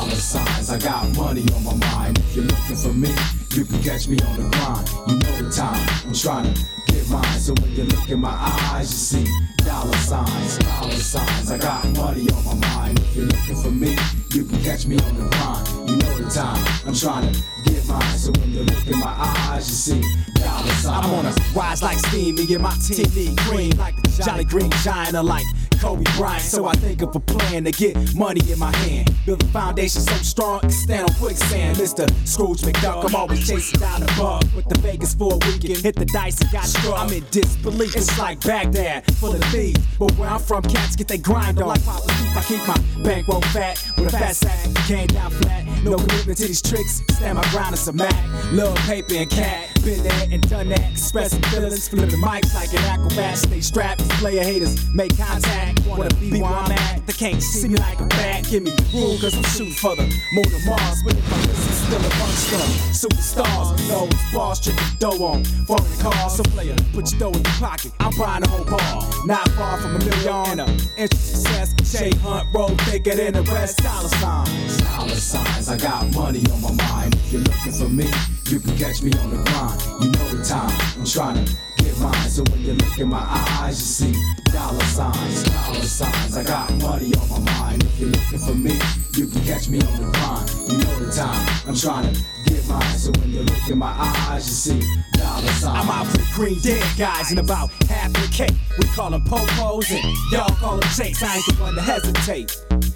Dollar signs, I got money on my mind. If you're looking for me, you can catch me on the grind. You know the time, I'm trying to get mine. So when you look in my eyes, you see dollar signs, dollar signs. I got money on my mind. If you're looking for me, you can catch me on the grind. You know the time, I'm trying to get mine. So when you look in my eyes, you see dollar signs. I'm on a rise like steam, me and my team need green like the Jolly Green Giant or like Kobe Bryant. So I think of a plan to get money in my hand. Build a foundation so strong, can stand on quicksand. Mr. Scrooge McDuck, I'm always chasing down the bug. With the Vegas for a weekend, hit the dice and got struck. I'm in disbelief, it's like Baghdad, full of thieves. But where I'm from, cats get they grind on. Like Papa Steve, I keep my bankroll fat with a fat sack. Came down flat, no commitment to these tricks. Stand my ground and some Mac, little paper and cat. Been there and done that, expressing feelings, flipping mics like an acrobat. Stay strapped, player haters make contact. Wanna be where I'm at, they can't see me like a bat. Give me room, cause I'm shooting for the moon and Mars. But if my list is still a bunch of superstars, those bars tripping dough on foreign cars. So player, put your dough in your pocket, I'm buying the whole bar. Not far from a million and a inch of success. Jay Hunt, roll thicker than the rest. Dollar signs, dollar signs. I got money on my mind. If you're looking for me, you can catch me on the grind. You know the time, I'm trying to get mine. So when you look in my eyes, you see dollar signs, dollar signs. I got money on my mind. If you're looking for me, you can catch me on the grind. You know the time, I'm trying to get mine. So when you look in my eyes, you see dollar signs. I'm out for the green dead guys and about half the cake. We call them popos and y'all call them shakes. I ain't the one to hesitate.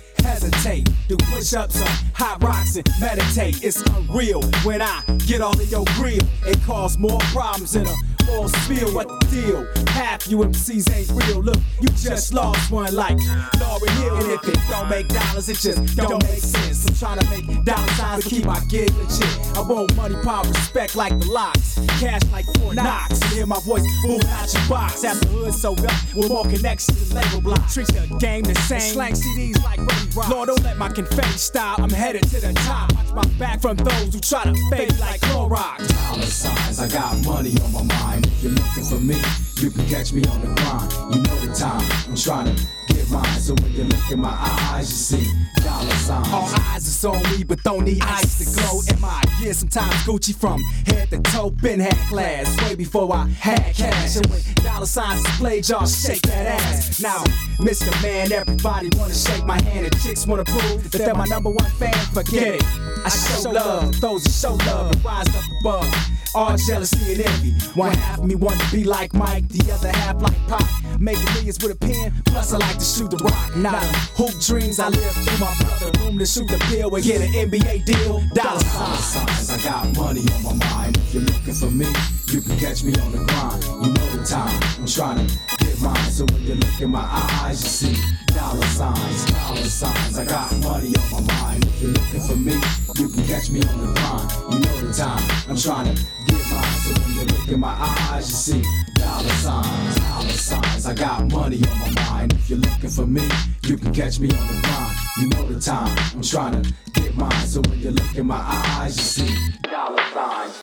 Do push-ups on hot rocks and meditate. It's unreal when I get all in your grill. It causes more problems than a oil spill. What the deal? Half you MCs ain't real. Look, you just lost one like Lauryn Hill. And if it don't make dollars, it just don't make sense. I'm trying to make dollar signs to keep my gig legit. I want money, power, respect like the locks. Cash like Fort Knox. You hear my voice moving out your box. After the hood so up, with more connections than label blocks. Treat the game the same. Slang CDs like Ray Rock. Lord, don't let my confetti style. I'm headed to the top. Watch my back from those who try to fade like Clorox. Dollar signs, I got money on my mind. If you're looking for me, you can catch me on the grind. You know the time, I'm trying to get mine. So when you look in my eyes, you see dollar signs. All eyes is on me, but don't need ice to glow in my gear. Sometimes Gucci from head to toe. Been had class way before I had cash. And when dollar signs displayed, y'all shake that ass. Now, Mr. Man, everybody wanna shake my hand, and chicks wanna prove that they're my number one fan. Forget it. I show love to those who show love and rise up above all jealousy and envy. One half of me want to be like Mike, the other half like Pop. Making millions with a pen, plus I like to shoot the rock. Now hoop dreams I live through my brother. Room to shoot the pill and get an NBA deal. Dollar signs, I got money on my mind. If you're looking for me, you can catch me on the grind. You know the time, I'm trying to get mine. So when you look in my eyes, you see dollar signs, dollar signs. I got money on my mind. If you're looking for me, you can catch me on the grind. You know the time, I'm trying to get mine. So when you look in my eyes, you see dollar signs, dollar signs. I got money on my mind. If you're looking for me, you can catch me on the grind. You know the time, I'm trying to get mine. So when you look in my eyes, you see dollar signs.